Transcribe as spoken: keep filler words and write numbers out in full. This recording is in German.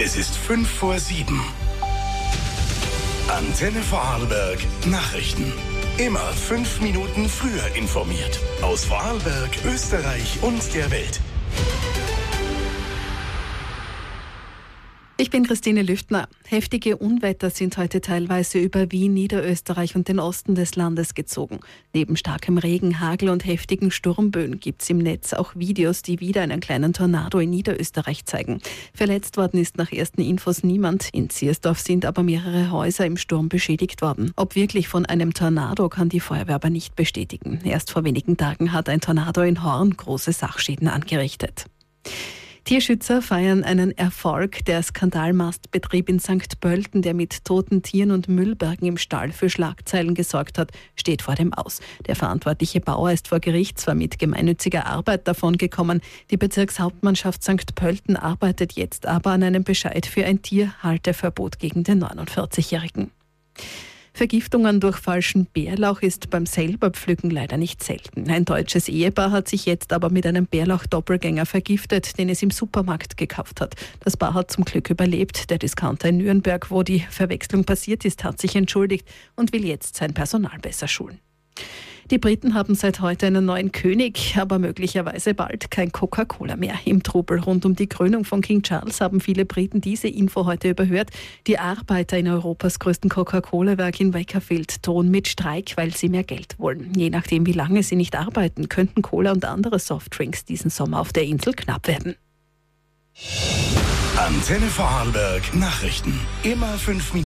Es ist fünf vor sieben. Antenne Vorarlberg Nachrichten. Immer fünf Minuten früher informiert. Aus Vorarlberg, Österreich und der Welt. Ich bin Christine Lüftner. Heftige Unwetter sind heute teilweise über Wien, Niederösterreich und den Osten des Landes gezogen. Neben starkem Regen, Hagel und heftigen Sturmböen gibt es im Netz auch Videos, die wieder einen kleinen Tornado in Niederösterreich zeigen. Verletzt worden ist nach ersten Infos niemand. In Ziersdorf sind aber mehrere Häuser im Sturm beschädigt worden. Ob wirklich von einem Tornado, kann die Feuerwehr aber nicht bestätigen. Erst vor wenigen Tagen hat ein Tornado in Horn große Sachschäden angerichtet. Tierschützer feiern einen Erfolg. Der Skandalmastbetrieb in Sankt Pölten, der mit toten Tieren und Müllbergen im Stall für Schlagzeilen gesorgt hat, steht vor dem Aus. Der verantwortliche Bauer ist vor Gericht zwar mit gemeinnütziger Arbeit davongekommen. Die Bezirkshauptmannschaft Sankt Pölten arbeitet jetzt aber an einem Bescheid für ein Tierhalteverbot gegen den neunundvierzigjährigen. Vergiftungen durch falschen Bärlauch ist beim Selberpflücken leider nicht selten. Ein deutsches Ehepaar hat sich jetzt aber mit einem Bärlauch-Doppelgänger vergiftet, den es im Supermarkt gekauft hat. Das Paar hat zum Glück überlebt. Der Discounter in Nürnberg, wo die Verwechslung passiert ist, hat sich entschuldigt und will jetzt sein Personal besser schulen. Die Briten haben seit heute einen neuen König, aber möglicherweise bald kein Coca-Cola mehr. Im Trubel rund um die Krönung von King Charles haben viele Briten diese Info heute überhört. Die Arbeiter in Europas größten Coca-Cola-Werk in Wakerfield drohen mit Streik, weil sie mehr Geld wollen. Je nachdem, wie lange sie nicht arbeiten, könnten Cola und andere Softdrinks diesen Sommer auf der Insel knapp werden. Antenne Vorarlberg Nachrichten. Immer fünf Minuten.